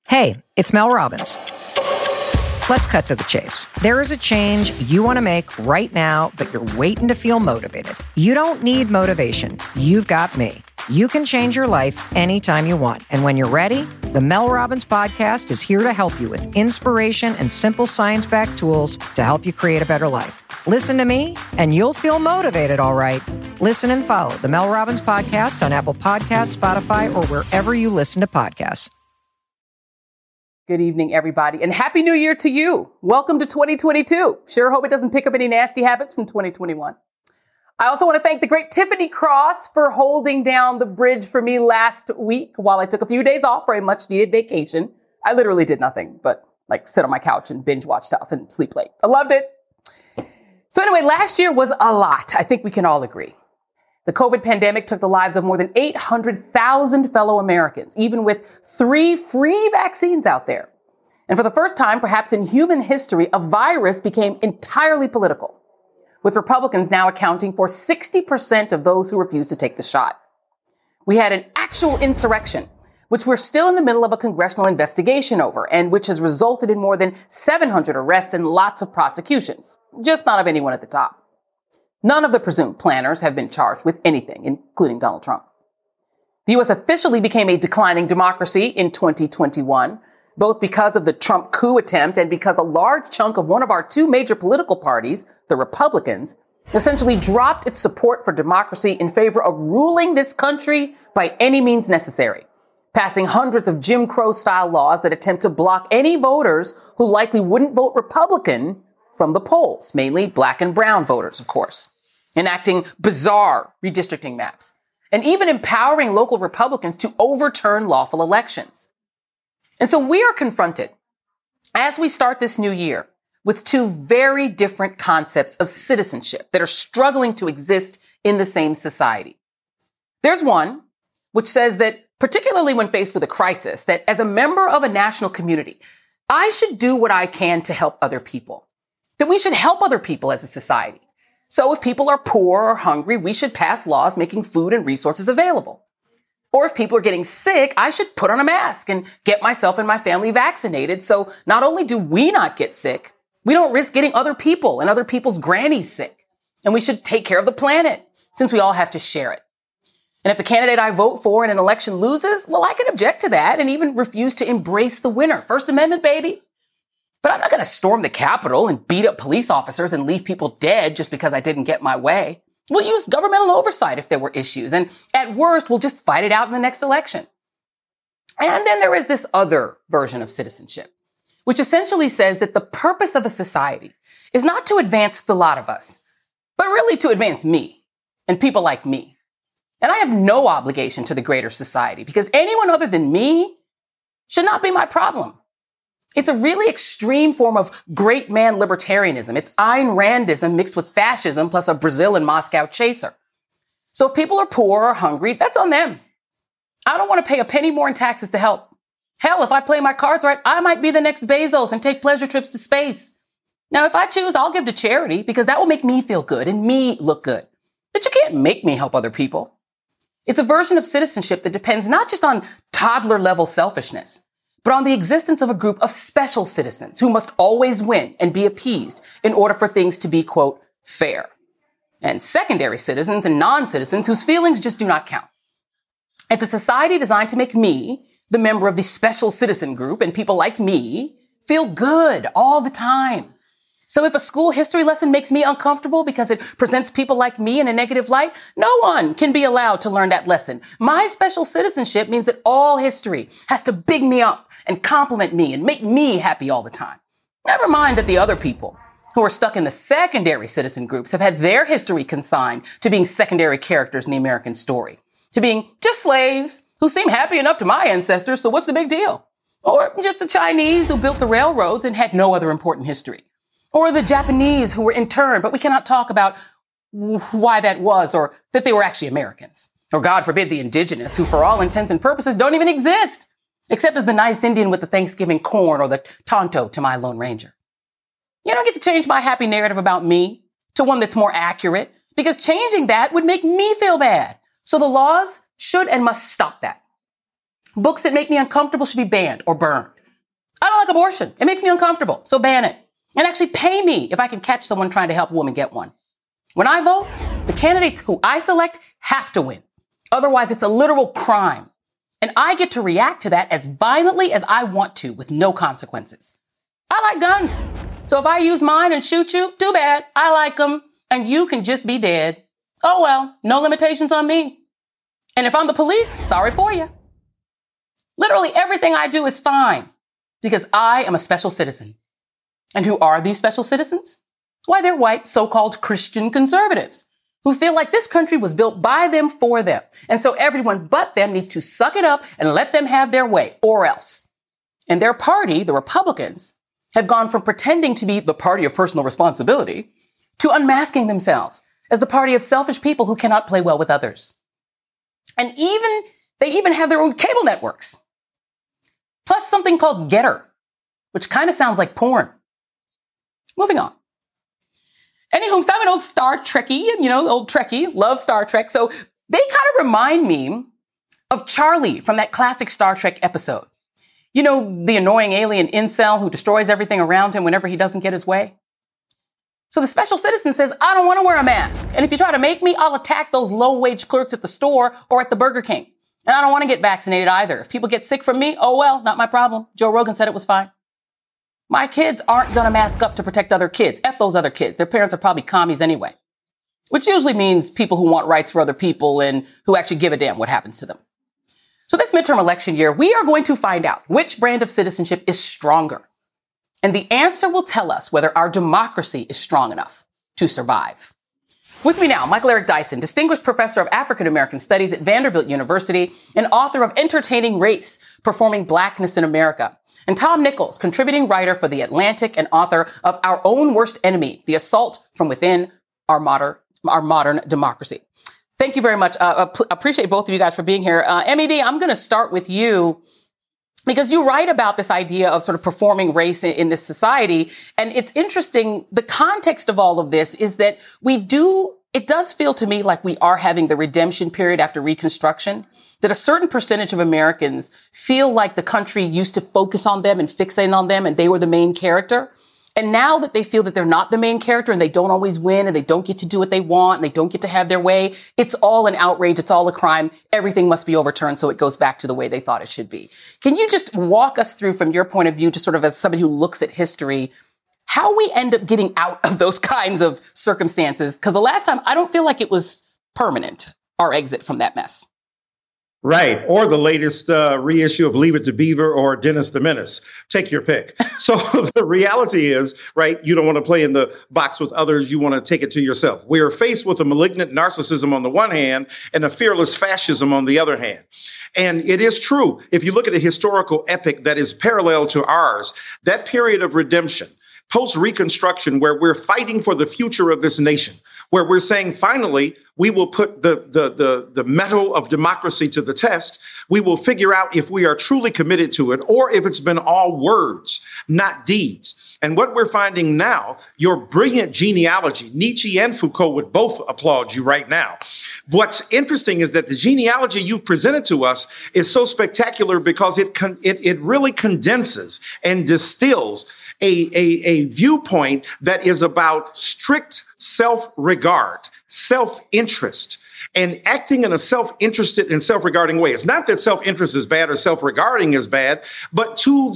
Hey, it's Mel Robbins. Let's cut to the chase. There is a change you want to make right now, but you're waiting to feel motivated. You don't need motivation. You've got me. You can change your life anytime you want. And when you're ready, the Mel Robbins Podcast is here to help you with inspiration and simple science-backed tools to help you create a better life. Listen to me, and you'll feel motivated, all right. Listen and follow the Mel Robbins Podcast on Apple Podcasts, Spotify, or wherever you listen to podcasts. Good evening, everybody, and Happy New Year to you. Welcome to 2022. Sure hope it doesn't pick up any nasty habits from 2021. I also want to thank the great Tiffany Cross for holding down the bridge for me last week while I took a few days off for a much-needed vacation. I literally did nothing but sit on my couch and binge watch stuff and sleep late. I loved it. So anyway, last year was a lot. I think we can all agree. The COVID pandemic took the lives of more than 800,000 fellow Americans, even with 3 free vaccines out there. And for the first time, perhaps in human history, a virus became entirely political, with Republicans now accounting for 60% of those who refused to take the shot. We had an actual insurrection, which we're still in the middle of a congressional investigation over, and which has resulted in more than 700 arrests and lots of prosecutions, just not of anyone at the top. None of the presumed planners have been charged with anything, including Donald Trump. The U.S. officially became a declining democracy in 2021, both because of the Trump coup attempt and because a large chunk of one of our 2 major political parties, the Republicans, essentially dropped its support for democracy in favor of ruling this country by any means necessary, passing hundreds of Jim Crow-style laws that attempt to block any voters who likely wouldn't vote Republican from the polls, mainly black and brown voters, of course, enacting bizarre redistricting maps, and even empowering local Republicans to overturn lawful elections. And so we are confronted, as we start this new year, with 2 very different concepts of citizenship that are struggling to exist in the same society. There's one which says that, particularly when faced with a crisis, that as a member of a national community, I should do what I can to help other people. That we should help other people as a society. So if people are poor or hungry, we should pass laws making food and resources available. Or if people are getting sick, I should put on a mask and get myself and my family vaccinated. So not only do we not get sick, we don't risk getting other people and other people's grannies sick. And we should take care of the planet since we all have to share it. And if the candidate I vote for in an election loses, well, I can object to that and even refuse to embrace the winner. First Amendment, baby. But I'm not going to storm the Capitol and beat up police officers and leave people dead just because I didn't get my way. We'll use governmental oversight if there were issues. And at worst, we'll just fight it out in the next election. And then there is this other version of citizenship, which essentially says that the purpose of a society is not to advance the lot of us, but really to advance me and people like me. And I have no obligation to the greater society because anyone other than me should not be my problem. It's a really extreme form of great man libertarianism. It's Ayn Randism mixed with fascism plus a Brazil and Moscow chaser. So if people are poor or hungry, that's on them. I don't want to pay a penny more in taxes to help. Hell, if I play my cards right, I might be the next Bezos and take pleasure trips to space. Now, if I choose, I'll give to charity because that will make me feel good and me look good. But you can't make me help other people. It's a version of citizenship that depends not just on toddler level selfishness, but on the existence of a group of special citizens who must always win and be appeased in order for things to be, quote, fair. And secondary citizens and non-citizens whose feelings just do not count. It's a society designed to make me, the member of the special citizen group, and people like me, feel good all the time. So if a school history lesson makes me uncomfortable because it presents people like me in a negative light, no one can be allowed to learn that lesson. My special citizenship means that all history has to big me up and compliment me and make me happy all the time. Never mind that the other people who are stuck in the secondary citizen groups have had their history consigned to being secondary characters in the American story, to being just slaves who seem happy enough to my ancestors, so what's the big deal? Or just the Chinese who built the railroads and had no other important history. Or the Japanese who were interned, but we cannot talk about why that was or that they were actually Americans. Or God forbid the indigenous who for all intents and purposes don't even exist, except as the nice Indian with the Thanksgiving corn or the Tonto to my Lone Ranger. You don't get to change my happy narrative about me to one that's more accurate because changing that would make me feel bad. So the laws should and must stop that. Books that make me uncomfortable should be banned or burned. like abortion. It makes me uncomfortable. So ban it. And actually pay me if I can catch someone trying to help a woman get one. When I vote, the candidates who I select have to win. Otherwise, it's a literal crime. And I get to react to that as violently as I want to with no consequences. I like guns. So if I use mine and shoot you, too bad. I like them. And you can just be dead. Oh, well, no limitations on me. And if I'm the police, sorry for you. Literally everything I do is fine because I am a special citizen. And who are these special citizens? Why, they're white, so-called Christian conservatives who feel like this country was built by them for them. And so everyone but them needs to suck it up and let them have their way or else. And their party, the Republicans, have gone from pretending to be the party of personal responsibility to unmasking themselves as the party of selfish people who cannot play well with others. And they even have their own cable networks. Plus something called Getter, which kind of sounds like porn. Moving on. Anywho, I'm an old Star Trekkie, old Trekkie, love Star Trek. So they kind of remind me of Charlie from that classic Star Trek episode. You know, the annoying alien incel who destroys everything around him whenever he doesn't get his way. So the special citizen says, I don't want to wear a mask. And if you try to make me, I'll attack those low-wage clerks at the store or at the Burger King. And I don't want to get vaccinated either. If people get sick from me, oh well, not my problem. Joe Rogan said it was fine. My kids aren't going to mask up to protect other kids. F those other kids. Their parents are probably commies anyway. Which usually means people who want rights for other people and who actually give a damn what happens to them. So this midterm election year, we are going to find out which brand of citizenship is stronger. And the answer will tell us whether our democracy is strong enough to survive. With me now, Michael Eric Dyson, Distinguished Professor of African American Studies at Vanderbilt University and author of Entertaining Race, Performing Blackness in America. And Tom Nichols, contributing writer for The Atlantic and author of Our Own Worst Enemy, The Assault from Within Our Modern Democracy. Thank you very much. Appreciate both of you guys for being here. MED, I'm going to start with you because you write about this idea of sort of performing race in this society. And it's interesting. The context of all of this is that it does feel to me like we are having the redemption period after Reconstruction, that a certain percentage of Americans feel like the country used to focus on them and fixate on them and they were the main character. And now that they feel that they're not the main character and they don't always win and they don't get to do what they want and they don't get to have their way, it's all an outrage. It's all a crime. Everything must be overturned so it goes back to the way they thought it should be. Can you just walk us through from your point of view, just sort of as somebody who looks at history, how we end up getting out of those kinds of circumstances? Because the last time, I don't feel like it was permanent, our exit from that mess. Right. Or the latest reissue of Leave It to Beaver or Dennis the Menace. Take your pick. So the reality is, right, you don't want to play in the box with others. You want to take it to yourself. We are faced with a malignant narcissism on the one hand and a fearless fascism on the other hand. And it is true. If you look at a historical epic that is parallel to ours, that period of redemption, post-Reconstruction, where we're fighting for the future of this nation, where we're saying, finally, we will put the mettle of democracy to the test. We will figure out if we are truly committed to it or if it's been all words, not deeds. And what we're finding now, your brilliant genealogy, Nietzsche and Foucault would both applaud you right now. What's interesting is that the genealogy you've presented to us is so spectacular because it really condenses and distills a viewpoint that is about strict self-regard, self-interest, and acting in a self-interested and self-regarding way. It's not that self-interest is bad or self-regarding is bad, but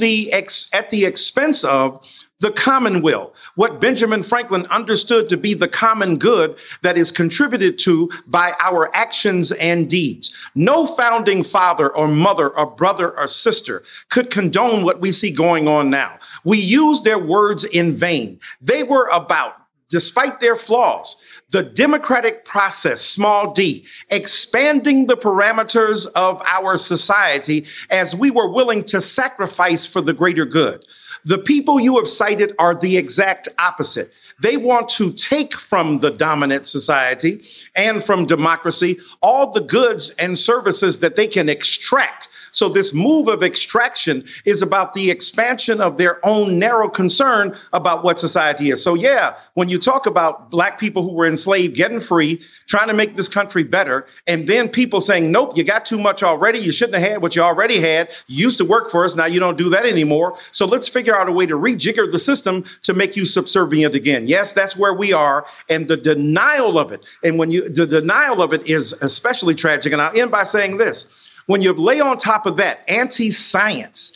at the expense of the commonweal, what Benjamin Franklin understood to be the common good that is contributed to by our actions and deeds. No founding father or mother or brother or sister could condone what we see going on now. We use their words in vain. They were about, despite their flaws, the democratic process, small d, expanding the parameters of our society as we were willing to sacrifice for the greater good. The people you have cited are the exact opposite. They want to take from the dominant society and from democracy all the goods and services that they can extract. So this move of extraction is about the expansion of their own narrow concern about what society is. So, yeah, when you talk about Black people who were enslaved getting free, trying to make this country better, and then people saying, nope, you got too much already. You shouldn't have had what you already had. You used to work for us. Now you don't do that anymore. So let's figure out a way to rejigger the system to make you subservient again. Yes, that's where we are. And the denial of it. And the denial of it is especially tragic. And I'll end by saying this. When you lay on top of that anti-science,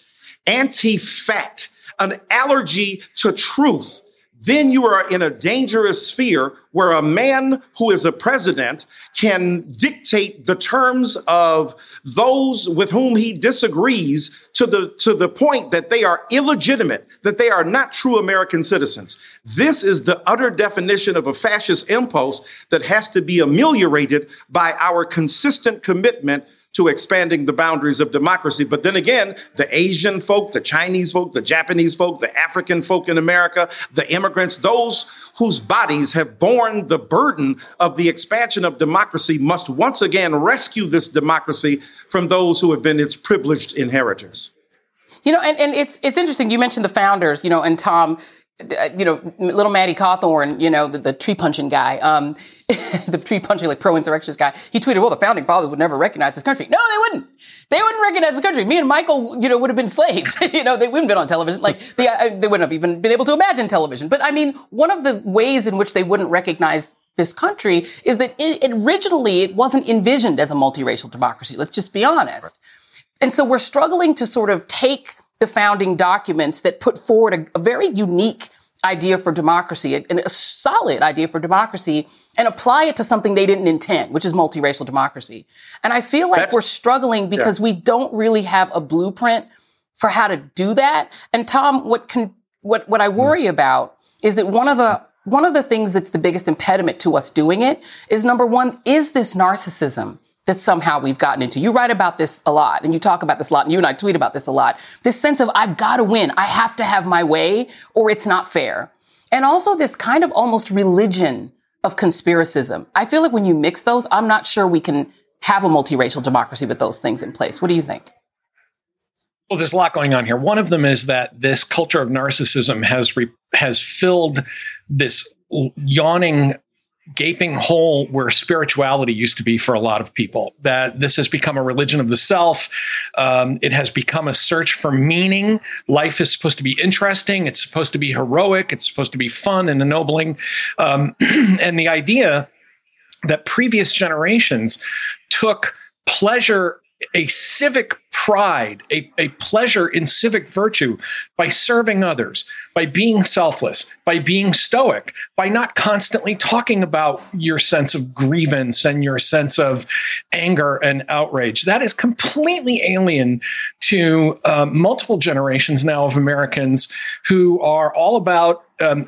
anti-fact, an allergy to truth, then you are in a dangerous sphere where a man who is a president can dictate the terms of those with whom he disagrees to the point that they are illegitimate, that they are not true American citizens. This is the utter definition of a fascist impulse that has to be ameliorated by our consistent commitment to expanding the boundaries of democracy. But then again, the Asian folk, the Chinese folk, the Japanese folk, the African folk in America, the immigrants, those whose bodies have borne the burden of the expansion of democracy must once again rescue this democracy from those who have been its privileged inheritors. You know, and it's interesting. You mentioned the founders, you know, and Tom, you know, little Matty Cawthorn, you know, the tree punching guy, the tree punching, like pro-insurrectionist guy. He tweeted, well, the founding fathers would never recognize this country. No, they wouldn't. They wouldn't recognize this country. Me and Michael, you know, would have been slaves. You know, they wouldn't have been on television. Like they wouldn't have even been able to imagine television. But I mean, one of the ways in which they wouldn't recognize this country is that originally it wasn't envisioned as a multiracial democracy. Let's just be honest. Right. And so we're struggling to sort of take the founding documents that put forward a very unique idea for democracy and a solid idea for democracy and apply it to something they didn't intend, which is multiracial democracy. And I feel like we're struggling because we don't really have a blueprint for how to do that. And Tom, what I worry about is that one of the things that's the biggest impediment to us doing it is, number one, is this narcissism that somehow we've gotten into. You write about this a lot, and you talk about this a lot, and you and I tweet about this a lot. This sense of, I've got to win. I have to have my way, or it's not fair. And also this kind of almost religion of conspiracism. I feel like when you mix those, I'm not sure we can have a multiracial democracy with those things in place. What do you think? Well, there's a lot going on here. One of them is that this culture of narcissism has filled this yawning, gaping hole where spirituality used to be for a lot of people. That this has become a religion of the self. It has become a search for meaning. Life is supposed to be interesting. It's supposed to be heroic. It's supposed to be fun and ennobling. And the idea that previous generations took pleasure, a civic pride, a pleasure in civic virtue by serving others, by being selfless, by being stoic, by not constantly talking about your sense of grievance and your sense of anger and outrage. That is completely alien to multiple generations now of Americans who are all about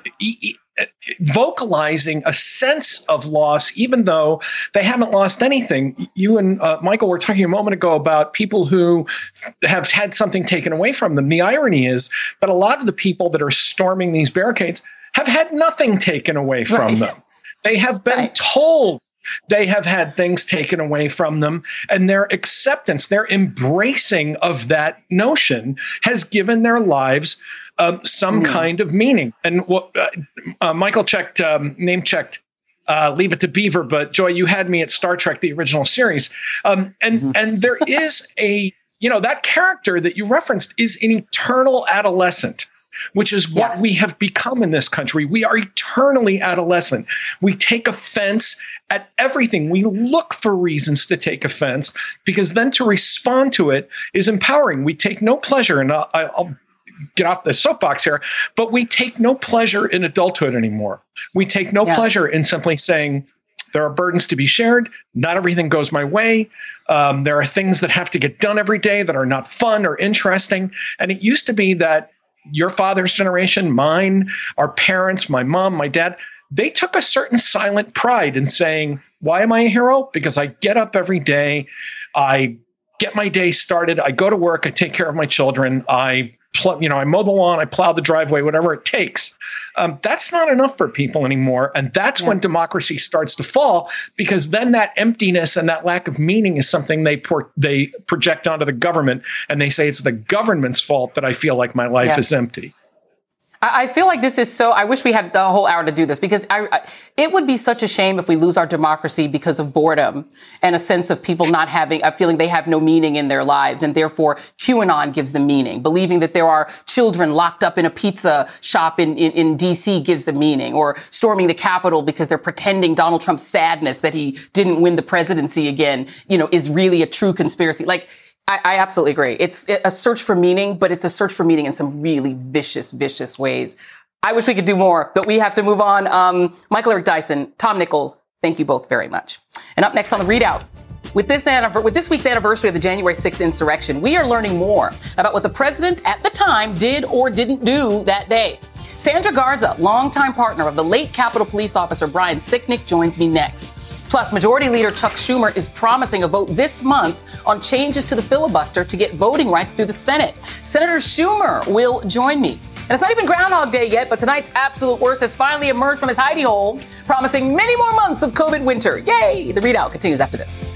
vocalizing a sense of loss, even though they haven't lost anything. You and Michael were talking a moment ago about people who have had something taken away from them. The irony is that a lot of the people that are storming these barricades have had nothing taken away from them. They have been told they have had things taken away from them, and their acceptance, their embracing of that notion has given their lives some kind of meaning. And what Michael name checked, Leave It to Beaver, but Joy, you had me at Star Trek, the original series. And there is that character that you referenced is an eternal adolescent, which is what we have become in this country. We are eternally adolescent. We take offense at everything. We look for reasons to take offense because then to respond to it is empowering. We take no pleasure, and I'll get off the soapbox here, but we take no pleasure in adulthood anymore. We take no pleasure in simply saying, there are burdens to be shared. Not everything goes my way. There are things that have to get done every day that are not fun or interesting. And it used to be that your father's generation, mine, our parents, my mom, my dad, they took a certain silent pride in saying, why am I a hero? Because I get up every day. I get my day started. I go to work. I take care of my children. I I mow the lawn, I plow the driveway, whatever it takes. That's not enough for people anymore. And that's when democracy starts to fall, because then that emptiness and that lack of meaning is something they project onto the government. And they say it's the government's fault that I feel like my life is empty. I feel like this is so, I wish we had the whole hour to do this, because it would be such a shame if we lose our democracy because of boredom and a sense of people not having a feeling they have no meaning in their lives. And therefore QAnon gives them meaning. Believing that there are children locked up in a pizza shop in DC gives them meaning, or storming the Capitol because they're pretending Donald Trump's sadness that he didn't win the presidency again, is really a true conspiracy. Like, I absolutely agree. It's a search for meaning, but it's a search for meaning in some really vicious, vicious ways. I wish we could do more, but we have to move on. Michael Eric Dyson, Tom Nichols, thank you both very much. And up next on the ReidOut, with this week's anniversary of the January 6th insurrection, we are learning more about what the president at the time did or didn't do that day. Sandra Garza, longtime partner of the late Capitol Police officer Brian Sicknick, joins me next. Plus, Majority Leader Chuck Schumer is promising a vote this month on changes to the filibuster to get voting rights through the Senate. Senator Schumer will join me. And it's not even Groundhog Day yet, but tonight's absolute worst has finally emerged from his hidey hole, promising many more months of COVID winter. Yay! The ReidOut continues after this.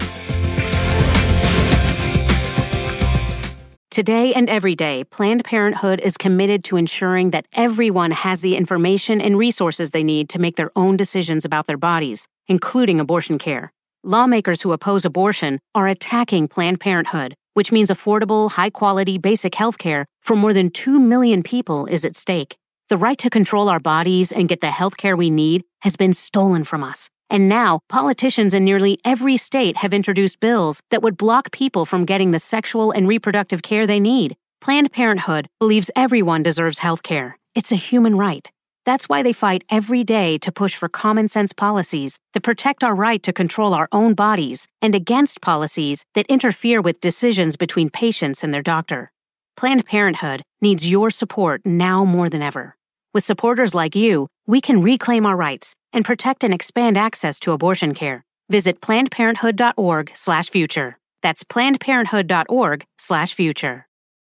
Today and every day, Planned Parenthood is committed to ensuring that everyone has the information and resources they need to make their own decisions about their bodies, including abortion care. Lawmakers who oppose abortion are attacking Planned Parenthood, which means affordable, high-quality, basic health care for more than 2 million people is at stake. The right to control our bodies and get the health care we need has been stolen from us. And now, politicians in nearly every state have introduced bills that would block people from getting the sexual and reproductive care they need. Planned Parenthood believes everyone deserves health care. It's a human right. That's why they fight every day to push for common-sense policies that protect our right to control our own bodies and against policies that interfere with decisions between patients and their doctor. Planned Parenthood needs your support now more than ever. With supporters like you, we can reclaim our rights and protect and expand access to abortion care. Visit PlannedParenthood.org/future. That's PlannedParenthood.org/future.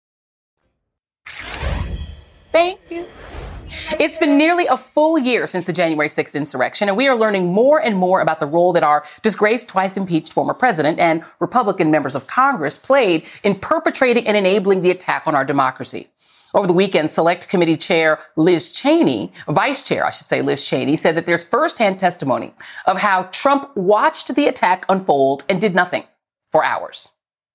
Thank you. It's been nearly a full year since the January 6th insurrection, and we are learning more and more about the role that our disgraced, twice impeached former president and Republican members of Congress played in perpetrating and enabling the attack on our democracy. Over the weekend, Select Committee Chair Liz Cheney, Vice Chair, Liz Cheney, said that there's firsthand testimony of how Trump watched the attack unfold and did nothing for hours.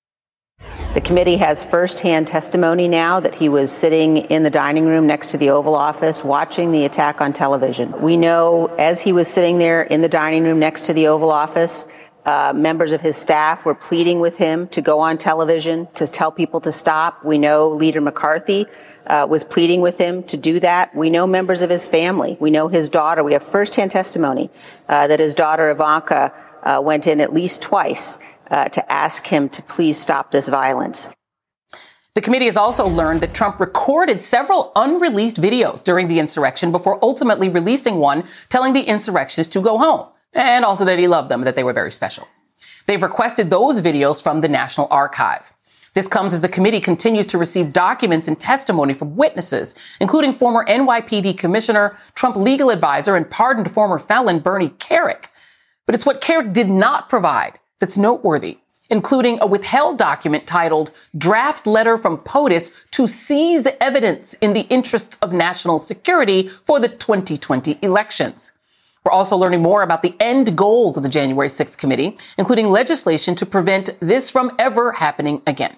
The committee has firsthand testimony now that he was sitting in the dining room next to the Oval Office watching the attack on television. We know as he was sitting there in the dining room next to the Oval Office, members of his staff were pleading with him to go on television, to tell people to stop. We know Leader McCarthy was pleading with him to do that. We know members of his family. We know his daughter. We have firsthand testimony that his daughter Ivanka went in at least twice to ask him to please stop this violence. The committee has also learned that Trump recorded several unreleased videos during the insurrection before ultimately releasing one telling the insurrectionists to go home, and also that he loved them, that they were very special. They've requested those videos from the National Archive. This comes as the committee continues to receive documents and testimony from witnesses, including former NYPD Commissioner, Trump legal advisor, and pardoned former felon Bernie Kerik. But it's what Kerik did not provide that's noteworthy, including a withheld document titled Draft Letter from POTUS to Seize Evidence in the Interests of National Security for the 2020 elections. We're also learning more about the end goals of the January 6th committee, including legislation to prevent this from ever happening again.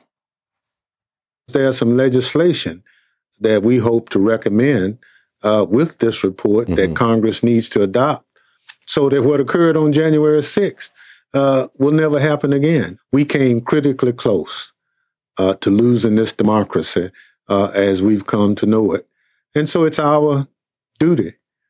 There's some legislation that we hope to recommend with this report that Congress needs to adopt so that what occurred on January 6th will never happen again. We came critically close to losing this democracy as we've come to know it. And so it's our duty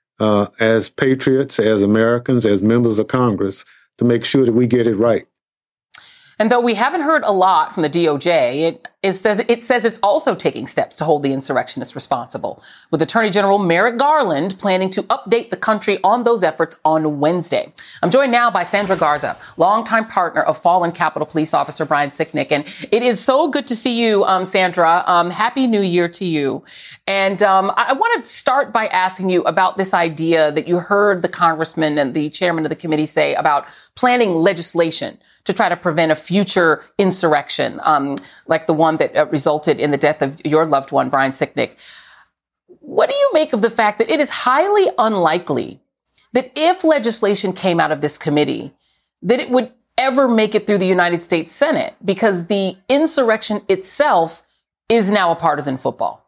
as patriots, as Americans, as members of Congress, to make sure that we get it right. And though we haven't heard a lot from the DOJ, it says it's also taking steps to hold the insurrectionists responsible, with Attorney General Merrick Garland planning to update the country on those efforts on Wednesday. I'm joined now by Sandra Garza, longtime partner of fallen Capitol Police Officer Brian Sicknick. And it is so good to see you, Sandra. Happy New Year to you. And I want to start by asking you about this idea that you heard the congressman and the chairman of the committee say about planning legislation to try to prevent a future insurrection, like the one that resulted in the death of your loved one, Brian Sicknick. What do you make of the fact that it is highly unlikely that if legislation came out of this committee, that it would ever make it through the United States Senate, because the insurrection itself is now a partisan football?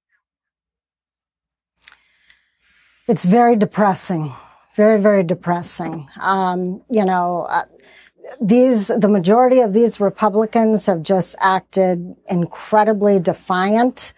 It's very depressing, very, very depressing. The majority of these Republicans have just acted incredibly defiant.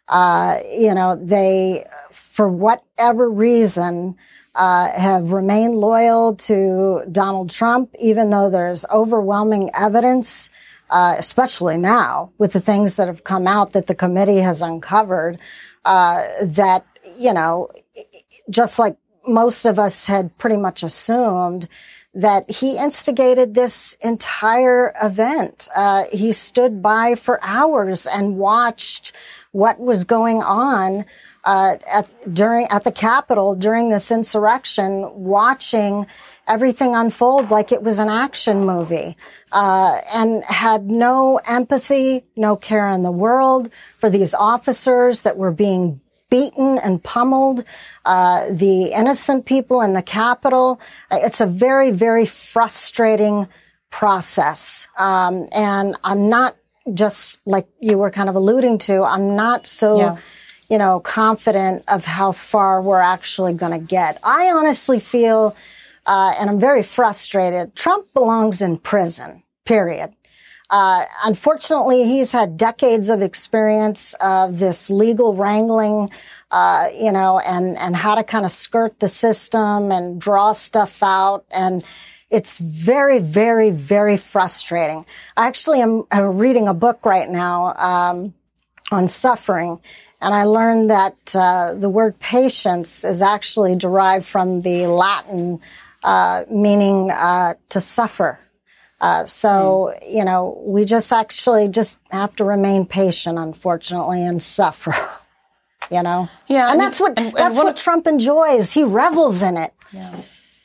They, for whatever reason, have remained loyal to Donald Trump, even though there's overwhelming evidence, especially now with the things that have come out that the committee has uncovered, that, just like most of us had pretty much assumed, that he instigated this entire event. He stood by for hours and watched what was going on at the Capitol during this insurrection, watching everything unfold like it was an action movie, and had no empathy, no care in the world for these officers that were being beaten and pummeled, the innocent people in the Capitol. It's a very, very frustrating process. And I'm not, just like you were kind of alluding to, I'm not so, confident of how far we're actually going to get. I honestly feel, and I'm very frustrated, Trump belongs in prison, period. Unfortunately, he's had decades of experience of this legal wrangling, and how to kind of skirt the system and draw stuff out. And it's very, very, very frustrating. I actually am reading a book right now, on suffering. And I learned that, the word patience is actually derived from the Latin, meaning, to suffer. We just have to remain patient, unfortunately, and suffer, Yeah. And that's what Trump enjoys. He revels in it. Yeah.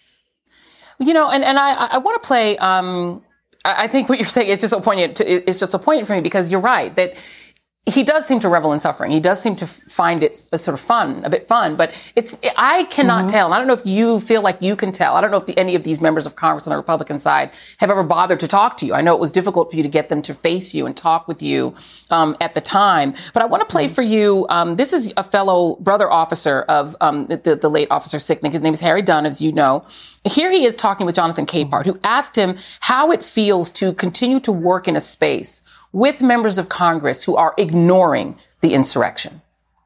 I want to play, I think what you're saying is just so poignant. It's just so poignant for me, because you're right that he does seem to revel in suffering. He does seem to find it sort of a bit fun, but I cannot tell. And I don't know if you feel like you can tell. I don't know if any of these members of Congress on the Republican side have ever bothered to talk to you. I know it was difficult for you to get them to face you and talk with you, at the time, but I want to play for you. This is a fellow brother officer of, the late Officer Sicknick. His name is Harry Dunn, as you know. Here he is talking with Jonathan Capehart, who asked him how it feels to continue to work in a space with members of Congress who are ignoring the insurrection.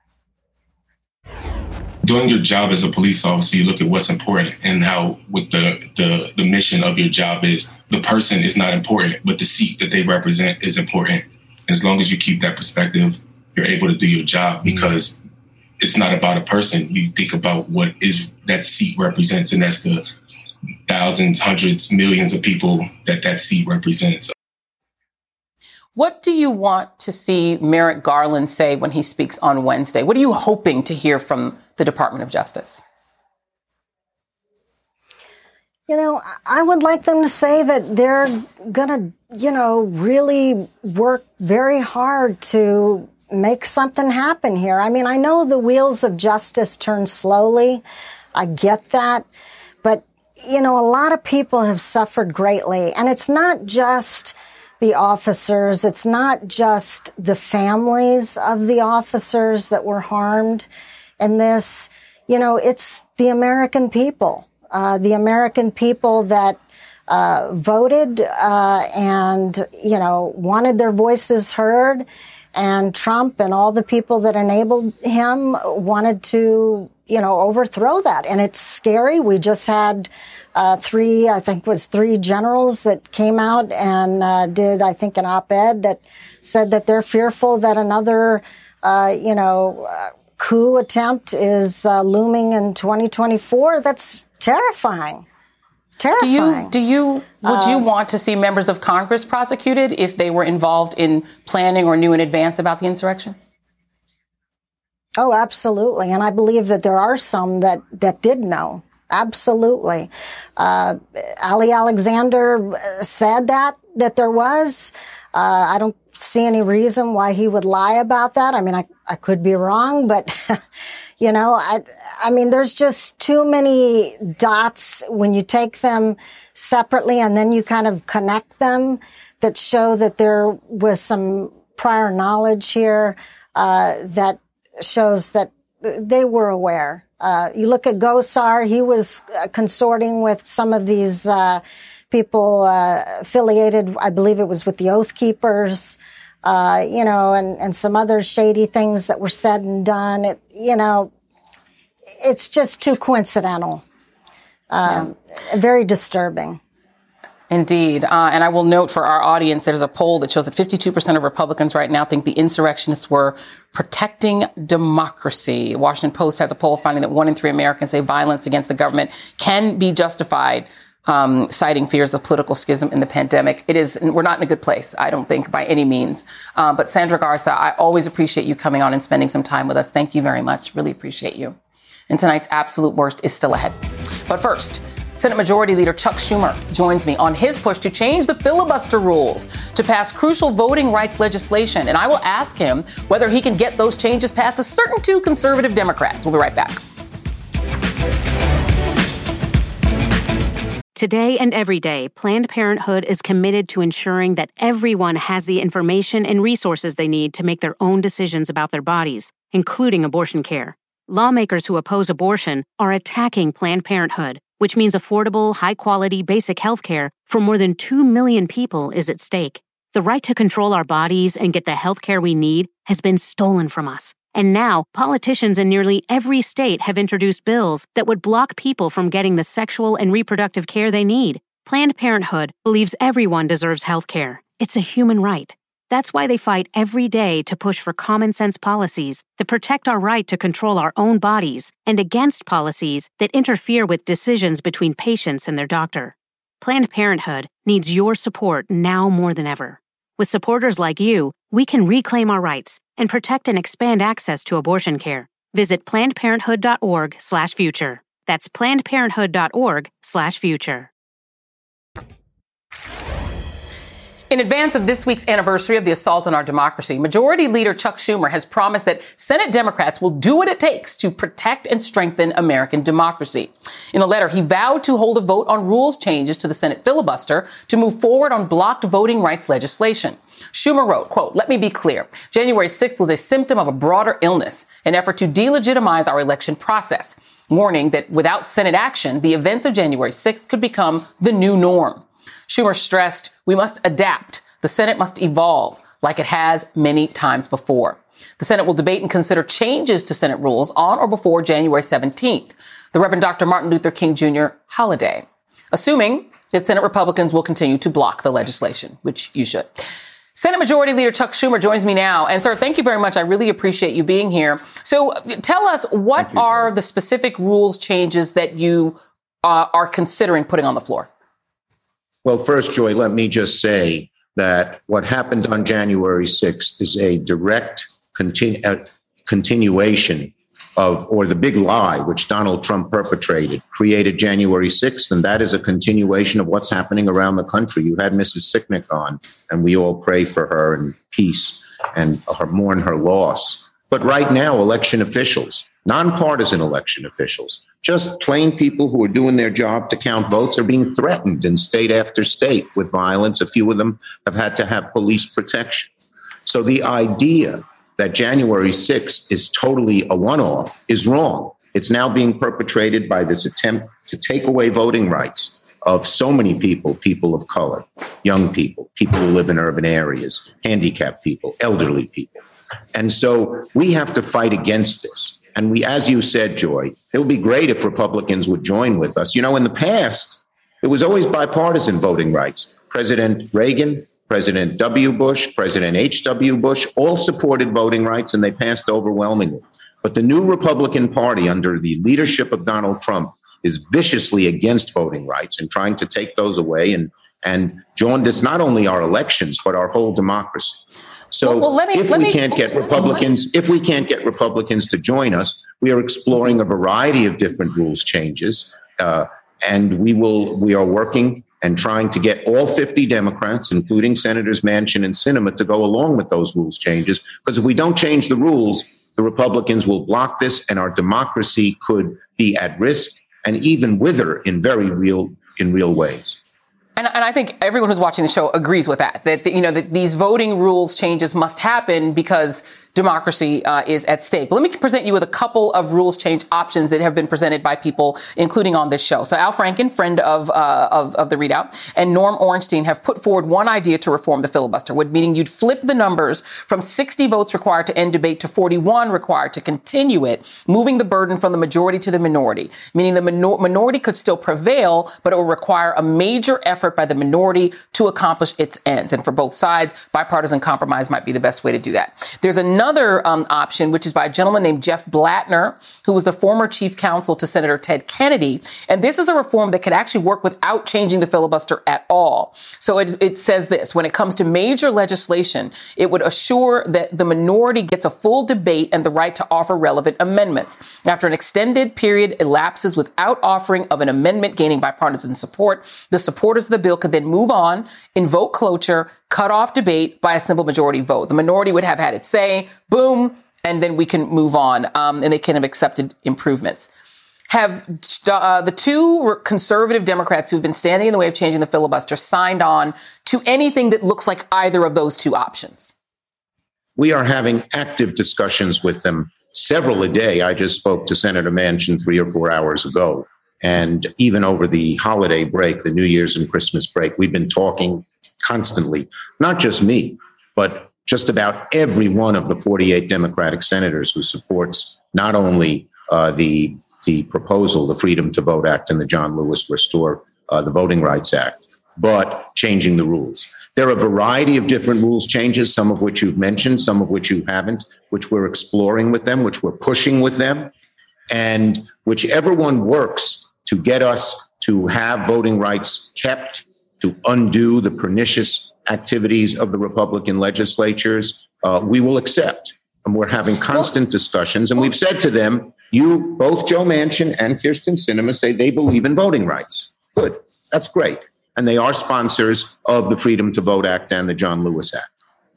Doing your job as a police officer, you look at what's important and how what the mission of your job is. The person is not important, but the seat that they represent is important. And as long as you keep that perspective, you're able to do your job, because it's not about a person. You think about what is that seat represents, and that's the thousands, hundreds, millions of people that seat represents. What do you want to see Merrick Garland say when he speaks on Wednesday? What are you hoping to hear from the Department of Justice? I would like them to say that they're going to, really work very hard to make something happen here. I mean, I know the wheels of justice turn slowly. I get that. But, a lot of people have suffered greatly. And it's not just the officers. It's not just the families of the officers that were harmed in this. It's the American people that voted and, wanted their voices heard. And Trump and all the people that enabled him wanted to overthrow that. And it's scary. We just had three generals that came out and did, I think, an op-ed that said that they're fearful that another, coup attempt is looming in 2024. That's terrifying. Terrifying. Would you want to see members of Congress prosecuted if they were involved in planning or knew in advance about the insurrection? Oh, absolutely. And I believe that there are some that did know. Absolutely. Ali Alexander said that there was. I don't see any reason why he would lie about that. I mean, I could be wrong, but, I mean, there's just too many dots when you take them separately and then you kind of connect them that show that there was some prior knowledge here, that shows that they were aware. You look at Gosar, he was consorting with some of these people affiliated, I believe it was with the Oath Keepers, and some other shady things that were said and done. It's just too coincidental. Very disturbing. Indeed. And I will note for our audience, there's a poll that shows that 52% of Republicans right now think the insurrectionists were protecting democracy. Washington Post has a poll finding that 1 in 3 Americans say violence against the government can be justified, citing fears of political schism in the pandemic. We're not in a good place, I don't think, by any means. But Sandra Garza, I always appreciate you coming on and spending some time with us. Thank you very much. Really appreciate you. And tonight's absolute worst is still ahead. But first, Senate Majority Leader Chuck Schumer joins me on his push to change the filibuster rules to pass crucial voting rights legislation. And I will ask him whether he can get those changes past a certain 2 conservative Democrats. We'll be right back. Today and every day, Planned Parenthood is committed to ensuring that everyone has the information and resources they need to make their own decisions about their bodies, including abortion care. Lawmakers who oppose abortion are attacking Planned Parenthood, which means affordable, high-quality, basic health care for more than 2 million people is at stake. The right to control our bodies and get the health care we need has been stolen from us. And now, politicians in nearly every state have introduced bills that would block people from getting the sexual and reproductive care they need. Planned Parenthood believes everyone deserves health care. It's a human right. That's why they fight every day to push for common-sense policies that protect our right to control our own bodies and against policies that interfere with decisions between patients and their doctor. Planned Parenthood needs your support now more than ever. With supporters like you, we can reclaim our rights and protect and expand access to abortion care. Visit PlannedParenthood.org/future. That's PlannedParenthood.org/future. In advance of this week's anniversary of the assault on our democracy, Majority Leader Chuck Schumer has promised that Senate Democrats will do what it takes to protect and strengthen American democracy. In a letter, he vowed to hold a vote on rules changes to the Senate filibuster to move forward on blocked voting rights legislation. Schumer wrote, quote, "Let me be clear. January 6th was a symptom of a broader illness, an effort to delegitimize our election process, warning that without Senate action, the events of January 6th could become the new norm." Schumer stressed, "We must adapt. The Senate must evolve like it has many times before." The Senate will debate and consider changes to Senate rules on or before January 17th, the Reverend Dr. Martin Luther King Jr. holiday, assuming that Senate Republicans will continue to block the legislation, which you should. Senate Majority Leader Chuck Schumer joins me now. And sir, thank you very much. I really appreciate you being here. So tell us, what are the specific rules changes that you are considering putting on the floor? Well, first, Joy, let me just say that what happened on January 6th is a direct continuation of, or the big lie which Donald Trump perpetrated, created January 6th, and that is a continuation of what's happening around the country. You had Mrs. Sicknick on, and we all pray for her in peace and mourn her loss. But right now, election officials, nonpartisan election officials, just plain people who are doing their job to count votes, are being threatened in state after state with violence. A few of them have had to have police protection. So the idea that January 6th is totally a one-off is wrong. It's now being perpetrated by this attempt to take away voting rights of so many people, people of color, young people, people who live in urban areas, handicapped people, elderly people. And so we have to fight against this. And we, as you said, Joy, it would be great if Republicans would join with us. In the past, it was always bipartisan voting rights. President Reagan, President W. Bush, President H.W. Bush all supported voting rights, and they passed overwhelmingly. But the new Republican Party, under the leadership of Donald Trump, is viciously against voting rights and trying to take those away and jaundice not only our elections, but our whole democracy. So if we can't get Republicans to join us, we are exploring a variety of different rules changes, and we are working and trying to get all 50 Democrats, including Senators Manchin and Sinema, to go along with those rules changes. Because if we don't change the rules, the Republicans will block this, and our democracy could be at risk and even wither in real ways. And I think everyone who's watching the show agrees with that these voting rules changes must happen because democracy is at stake. But let me present you with a couple of rules change options that have been presented by people, including on this show. So Al Franken, friend of the Readout, and Norm Ornstein have put forward one idea to reform the filibuster, meaning you'd flip the numbers from 60 votes required to end debate to 41 required to continue it, moving the burden from the majority to the minority, meaning the minority could still prevail, but it will require a major effort by the minority to accomplish its ends. And for both sides, bipartisan compromise might be the best way to do that. There's another option, which is by a gentleman named Jeff Blattner, who was the former chief counsel to Senator Ted Kennedy. And this is a reform that could actually work without changing the filibuster at all. So it says this: when it comes to major legislation, it would assure that the minority gets a full debate and the right to offer relevant amendments. After an extended period elapses without offering of an amendment gaining bipartisan support, the supporters of the bill could then move on, invoke cloture, cut off debate by a simple majority vote. The minority would have had its say, boom, and then we can move on, and they can have accepted improvements. Have the two conservative Democrats who've been standing in the way of changing the filibuster signed on to anything that looks like either of those two options? We are having active discussions with them, several a day. I just spoke to Senator Manchin 3 or 4 hours ago. And even over the holiday break, the New Year's and Christmas break, we've been talking constantly, not just me, but just about every one of the 48 Democratic senators who supports not only the proposal, the Freedom to Vote Act and the John Lewis Restore the Voting Rights Act, but changing the rules. There are a variety of different rules changes, some of which you've mentioned, some of which you haven't, which we're exploring with them, which we're pushing with them, and whichever one works to get us to have voting rights kept, to undo the pernicious activities of the Republican legislatures, we will accept. And we're having constant discussions. And we've said to them, both Joe Manchin and Kyrsten Sinema say they believe in voting rights. Good. That's great. And they are sponsors of the Freedom to Vote Act and the John Lewis Act.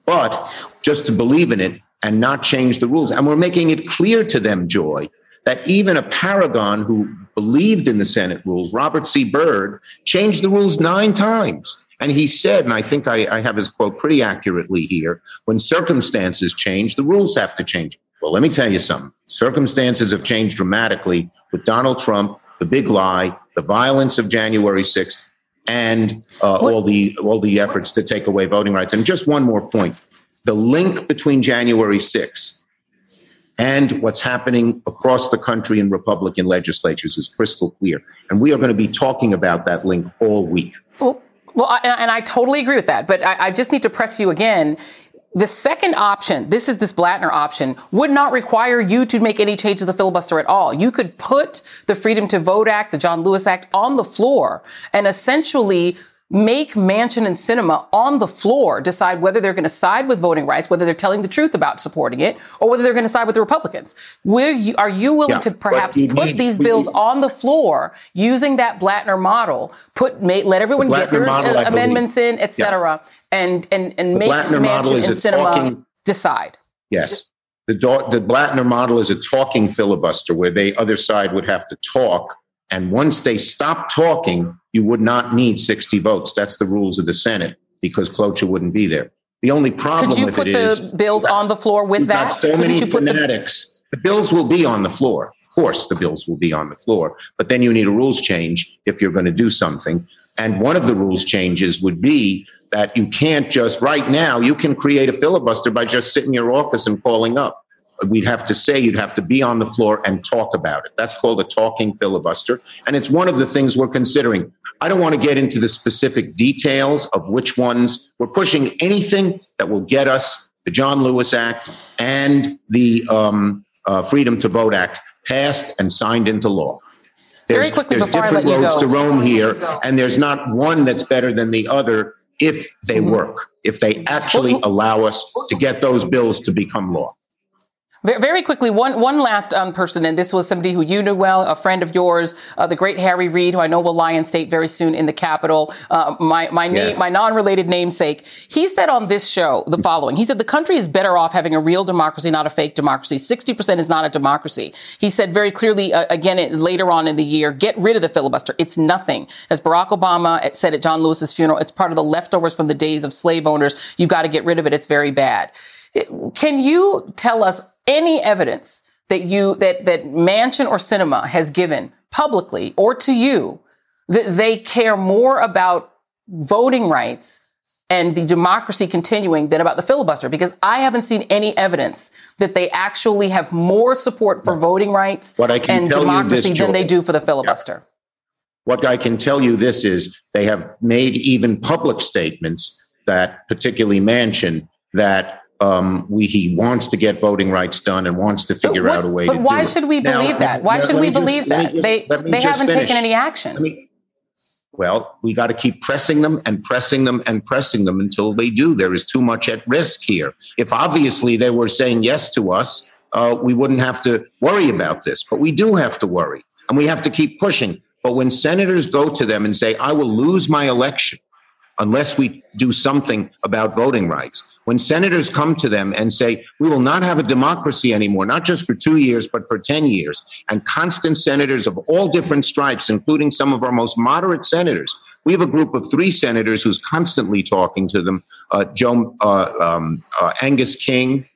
But just to believe in it and not change the rules. And we're making it clear to them, Joy, that even a paragon who believed in the Senate rules, Robert C. Byrd, changed the rules 9 times. And he said, and I think I have his quote pretty accurately here, when circumstances change, the rules have to change. Well, let me tell you something. Circumstances have changed dramatically with Donald Trump, the big lie, the violence of January 6th, and all the efforts to take away voting rights. And just one more point. The link between January 6th and what's happening across the country in Republican legislatures is crystal clear. And we are going to be talking about that link all week. Well, and I totally agree with that. But I just need to press you again. The second option, this Blattner option, would not require you to make any changes to the filibuster at all. You could put the Freedom to Vote Act, the John Lewis Act on the floor and essentially make Manchin and Sinema on the floor decide whether they're going to side with voting rights, whether they're telling the truth about supporting it, or whether they're going to side with the Republicans. Are you willing to perhaps put these bills on the floor using that Blattner model, let everyone get their amendments in, et cetera, and make Manchin and Sinema decide? Yes. The Blattner model is a talking filibuster where the other side would have to talk. And once they stop talking, you would not need 60 votes. That's the rules of the Senate, because cloture wouldn't be there. The only problem with it is... Could you put the bills on the floor with that? Got so many fanatics. The bills will be on the floor. Of course, the bills will be on the floor. But then you need a rules change if you're going to do something. And one of the rules changes would be that you can't just... Right now, you can create a filibuster by just sitting in your office and calling up. we'd have to say you'd have to be on the floor and talk about it. That's called a talking filibuster. And it's one of the things we're considering. I don't want to get into the specific details of which ones. We're pushing anything that will get us the John Lewis Act and the Freedom to Vote Act passed and signed into law. There's different roads to Rome here, and there's not one that's better than the other if they work, if they actually allow us to get those bills to become law. Very quickly, one last person, and this was somebody who you knew well, a friend of yours, the great Harry Reid, who I know will lie in state very soon in the Capitol, my non-related namesake. He said on this show the following. He said the country is better off having a real democracy, not a fake democracy. 60% is not a democracy. He said very clearly, later on in the year, get rid of the filibuster. It's nothing. As Barack Obama said at John Lewis's funeral, it's part of the leftovers from the days of slave owners. You've got to get rid of it. It's very bad. Can you tell us any evidence that Manchin or Sinema has given publicly or to you that they care more about voting rights and the democracy continuing than about the filibuster? Because I haven't seen any evidence that they actually have more support for voting rights and democracy than they do for the filibuster. Yeah. What I can tell you this is they have made even public statements that, particularly Manchin, that he wants to get voting rights done and wants to figure out a way to do it. But why should we believe that? Why should we believe that? They haven't taken any action. Well, we got to keep pressing them and pressing them and pressing them until they do. There is too much at risk here. If obviously they were saying yes to us, we wouldn't have to worry about this. But we do have to worry, and we have to keep pushing. But when senators go to them and say, I will lose my election unless we do something about voting rights, when senators come to them and say, we will not have a democracy anymore, not just for 2 years, but for 10 years, and constant senators of all different stripes, including some of our most moderate senators. We have a group of 3 senators who's constantly talking to them, Angus King,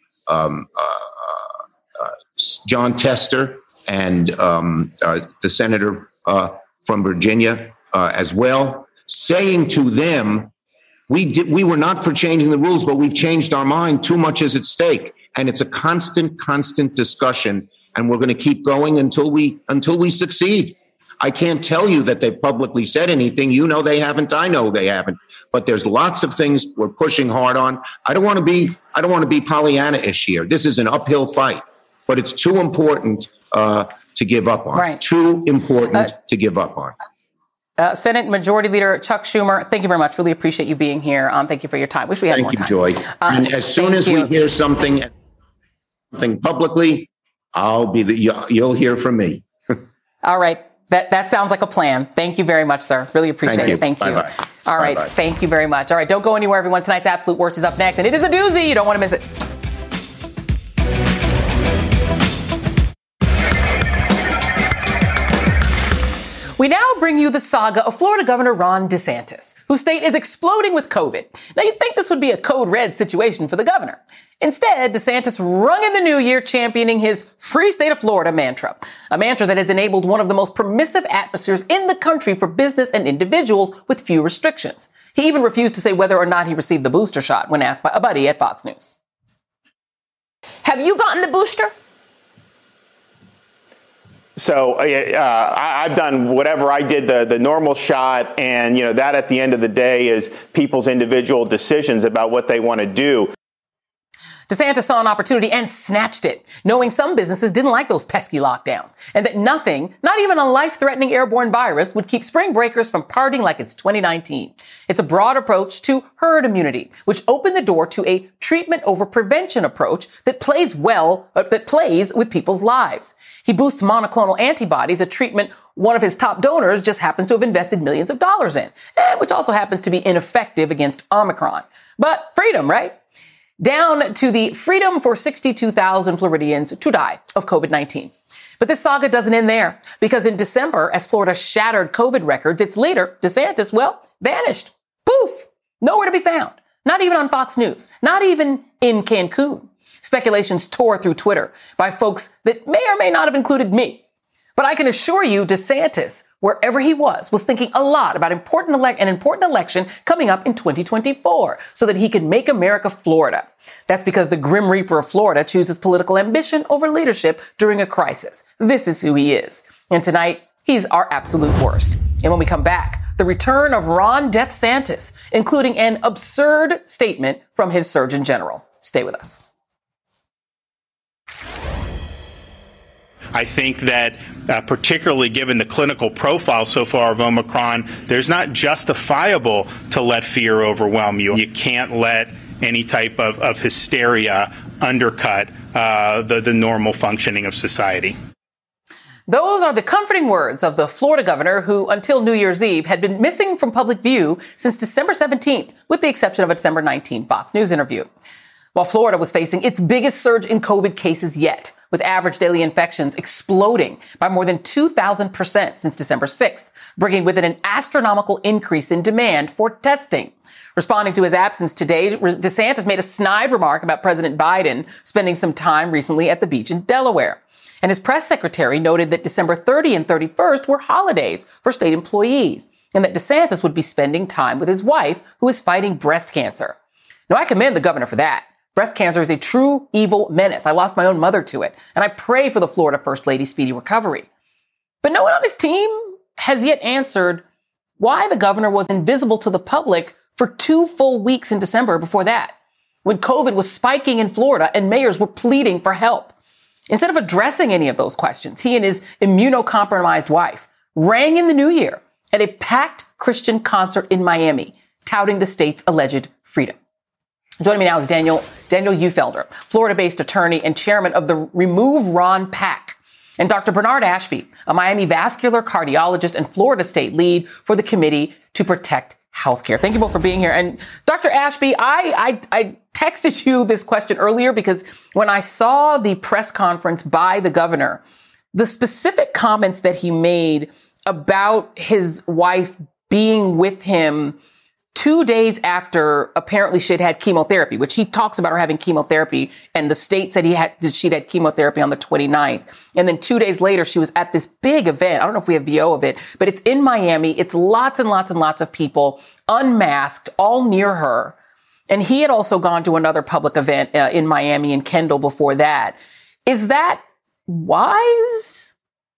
John Tester, and the senator from Virginia as well, saying to them, we were not for changing the rules, but we've changed our mind. Too much is at stake. And it's a constant discussion. And we're going to keep going until we succeed. I can't tell you that they've publicly said anything. You know they haven't. I know they haven't. But there's lots of things we're pushing hard on. I don't want to be Pollyanna-ish here. This is an uphill fight, but it's too important to give up on. Right. Too important to give up on. Senate Majority Leader Chuck Schumer, thank you very much. Really appreciate you being here. Thank you for your time. Wish we had more time. Thank you, Joy. And as soon as we hear something publicly, you'll hear from me. All right. That sounds like a plan. Thank you very much, sir. Really appreciate it. Thank you. Bye-bye. All right. Bye-bye. Thank you very much. All right. Don't go anywhere, everyone. Tonight's Absolute Worst is up next, and it is a doozy. You don't want to miss it. We now bring you the saga of Florida Governor Ron DeSantis, whose state is exploding with COVID. Now, you'd think this would be a code red situation for the governor. Instead, DeSantis rung in the new year championing his free state of Florida mantra, a mantra that has enabled one of the most permissive atmospheres in the country for business and individuals with few restrictions. He even refused to say whether or not he received the booster shot when asked by a buddy at Fox News. Have you gotten the booster? So I've done whatever I did, the normal shot. And, that at the end of the day is people's individual decisions about what they want to do. DeSantis saw an opportunity and snatched it, knowing some businesses didn't like those pesky lockdowns and that nothing, not even a life-threatening airborne virus, would keep spring breakers from partying like it's 2019. It's a broad approach to herd immunity, which opened the door to a treatment over prevention approach that plays with people's lives. He boosts monoclonal antibodies, a treatment one of his top donors just happens to have invested millions of dollars in, which also happens to be ineffective against Omicron. But freedom, right? Down to the freedom for 62,000 Floridians to die of COVID-19. But this saga doesn't end there, because in December, as Florida shattered COVID records, its leader, DeSantis, vanished. Poof! Nowhere to be found. Not even on Fox News. Not even in Cancun. Speculations tore through Twitter by folks that may or may not have included me. But I can assure you, DeSantis, wherever he was thinking a lot about an important election coming up in 2024 so that he can make America Florida. That's because the Grim Reaper of Florida chooses political ambition over leadership during a crisis. This is who he is. And tonight, he's our absolute worst. And when we come back, the return of Ron DeSantis, including an absurd statement from his Surgeon General. Stay with us. I think that particularly given the clinical profile so far of Omicron, there's not justifiable to let fear overwhelm you. You can't let any type of hysteria undercut the normal functioning of society. Those are the comforting words of the Florida governor who, until New Year's Eve, had been missing from public view since December 17th, with the exception of a December 19 Fox News interview. While Florida was facing its biggest surge in COVID cases yet, with average daily infections exploding by more than 2,000% since December 6th, bringing with it an astronomical increase in demand for testing. Responding to his absence today, DeSantis made a snide remark about President Biden spending some time recently at the beach in Delaware. And his press secretary noted that December 30 and 31st were holidays for state employees, and that DeSantis would be spending time with his wife, who is fighting breast cancer. Now, I commend the governor for that. Breast cancer is a true evil menace. I lost my own mother to it, and I pray for the Florida First Lady's speedy recovery. But no one on his team has yet answered why the governor was invisible to the public for 2 full weeks in December before that, when COVID was spiking in Florida and mayors were pleading for help. Instead of addressing any of those questions, he and his immunocompromised wife rang in the new year at a packed Christian concert in Miami, touting the state's alleged freedom. Joining me now is Daniel Uhlfelder, Florida-based attorney and chairman of the Remove Ron PAC, and Dr. Bernard Ashby, a Miami vascular cardiologist and Florida state lead for the Committee to Protect Healthcare. Thank you both for being here. And Dr. Ashby, I texted you this question earlier because when I saw the press conference by the governor, the specific comments that he made about his wife being with him 2 days after apparently she'd had chemotherapy, which he talks about her having chemotherapy, and the state said she'd had chemotherapy on the 29th. And then 2 days later, she was at this big event. I don't know if we have VO of it, but it's in Miami. It's lots and lots and lots of people unmasked, all near her. And he had also gone to another public event in Miami in Kendall before that. Is that wise?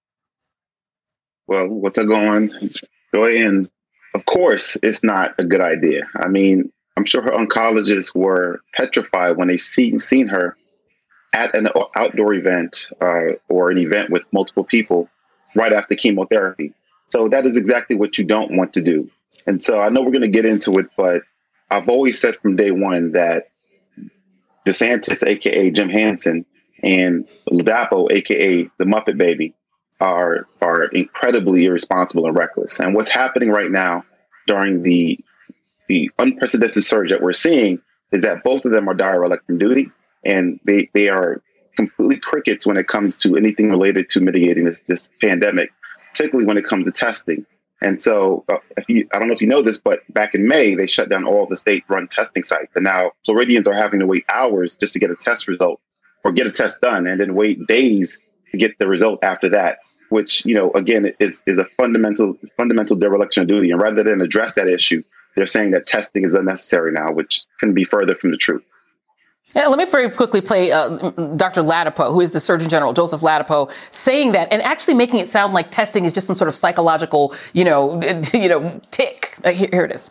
Well, what's going on? Of course, it's not a good idea. I mean, I'm sure her oncologists were petrified when they seen her at an outdoor event or an event with multiple people right after chemotherapy. So that is exactly what you don't want to do. And so I know we're going to get into it, but I've always said from day one that DeSantis, a.k.a. Jim Hansen, and Ladapo, a.k.a. the Muppet Baby, are incredibly irresponsible and reckless. And what's happening right now during the unprecedented surge that we're seeing is that both of them are derelict from duty, and they are completely crickets when it comes to anything related to mitigating this pandemic, particularly when it comes to testing. And so I don't know if you know this, but back in May, they shut down all the state-run testing sites. And now Floridians are having to wait hours just to get a test result or get a test done, and then wait days to get the result after that, which, again, is a fundamental dereliction of duty. And rather than address that issue, they're saying that testing is unnecessary now, which couldn't be further from the truth. Yeah, let me very quickly play Dr. Ladapo, who is the Surgeon General, Joseph Ladapo, saying that and actually making it sound like testing is just some sort of psychological, tick. Here it is.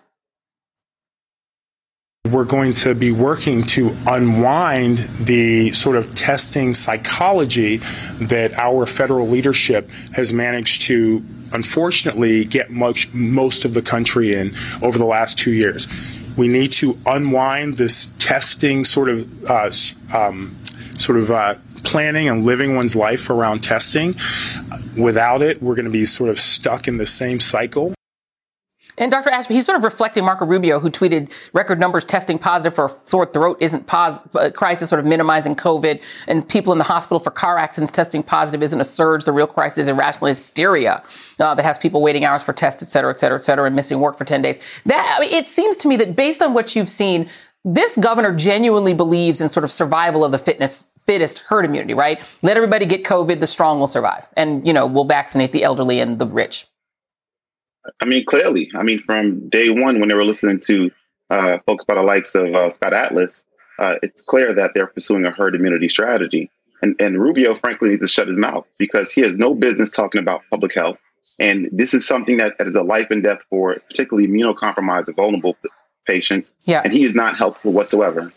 We're going to be working to unwind the sort of testing psychology that our federal leadership has managed to, unfortunately, get most of the country in over the last 2 years. We need to unwind this testing sort of planning and living one's life around testing. Without it, we're going to be sort of stuck in the same cycle. And Dr. Ashby, he's sort of reflecting Marco Rubio, who tweeted record numbers testing positive for a sore throat isn't a crisis, sort of minimizing COVID, and people in the hospital for car accidents testing positive isn't a surge. The real crisis is irrational hysteria that has people waiting hours for tests, et cetera, and missing work for 10 days. It seems to me that based on what you've seen, this governor genuinely believes in sort of survival of the fittest fittest herd immunity, right? Let everybody get COVID, the strong will survive. And, we'll vaccinate the elderly and the rich. I mean, clearly, from day one, when they were listening to folks by the likes of Scott Atlas, it's clear that they're pursuing a herd immunity strategy. And Rubio, frankly, needs to shut his mouth because he has no business talking about public health. And this is something that is a life and death for particularly immunocompromised and vulnerable patients. Yeah. And he is not helpful whatsoever.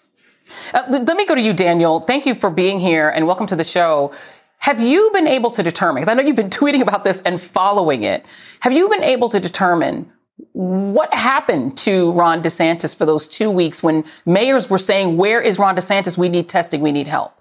Let me go to you, Daniel. Thank you for being here and welcome to the show. Have you been able to determine, because I know you've been tweeting about this and following it, have you been able to determine what happened to Ron DeSantis for those 2 weeks when mayors were saying, where is Ron DeSantis? We need testing. We need help.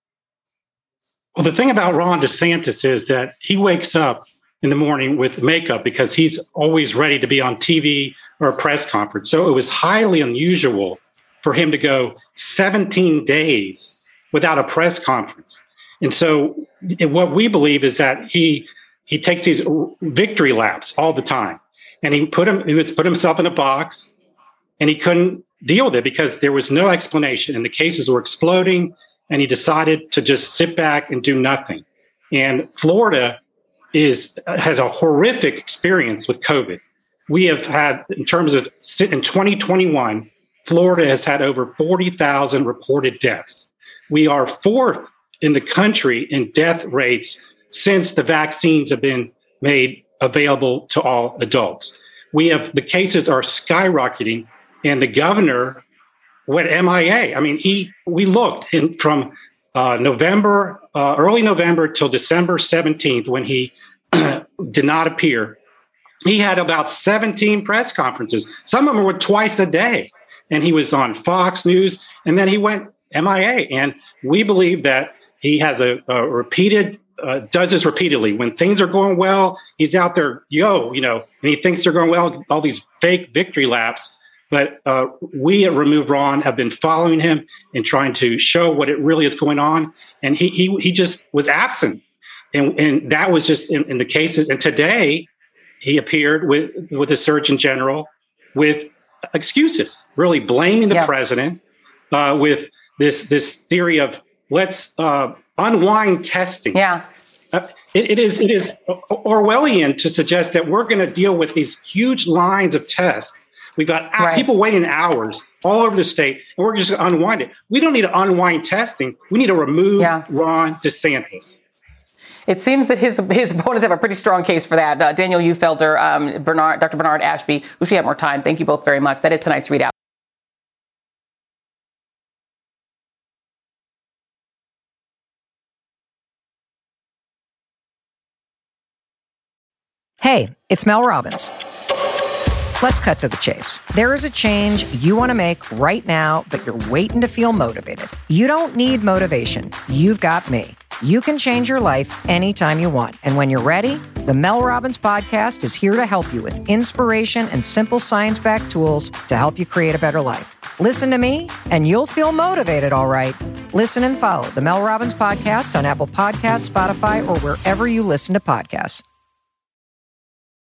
Well, the thing about Ron DeSantis is that he wakes up in the morning with makeup because he's always ready to be on TV or a press conference. So it was highly unusual for him to go 17 days without a press conference. And so what we believe is that he takes these victory laps all the time. And he would put himself in a box and he couldn't deal with it because there was no explanation and the cases were exploding and he decided to just sit back and do nothing. And Florida has a horrific experience with COVID. We have had, in terms of in 2021, Florida has had over 40,000 reported deaths. We are fourth in the country in death rates since the vaccines have been made available to all adults. The cases are skyrocketing and the governor went MIA. We looked from November, early November till December 17th when he did not appear. He had about 17 press conferences. Some of them were twice a day. And he was on Fox News and then he went MIA. And we believe that he has a repeated, does this repeatedly. When things are going well, he's out there, and he thinks they're going well, all these fake victory laps. But we at Remove Ron have been following him and trying to show what it really is going on. And he just was absent. And that was just in the cases. And today he appeared with the Surgeon General with excuses, really blaming the president with this theory of let's unwind testing. Yeah. It is Orwellian to suggest that we're going to deal with these huge lines of tests. We've got people waiting hours all over the state, and we're just going to unwind it. We don't need to unwind testing. We need to remove Ron DeSantis. It seems that his opponents have a pretty strong case for that. Daniel Uhlfelder, Dr. Bernard Ashby. Wish we had more time. Thank you both very much. That is tonight's ReidOut. Hey, it's Mel Robbins. Let's cut to the chase. There is a change you want to make right now, but you're waiting to feel motivated. You don't need motivation. You've got me. You can change your life anytime you want. And when you're ready, the Mel Robbins Podcast is here to help you with inspiration and simple science-backed tools to help you create a better life. Listen to me, and you'll feel motivated, all right. Listen and follow the Mel Robbins Podcast on Apple Podcasts, Spotify, or wherever you listen to podcasts.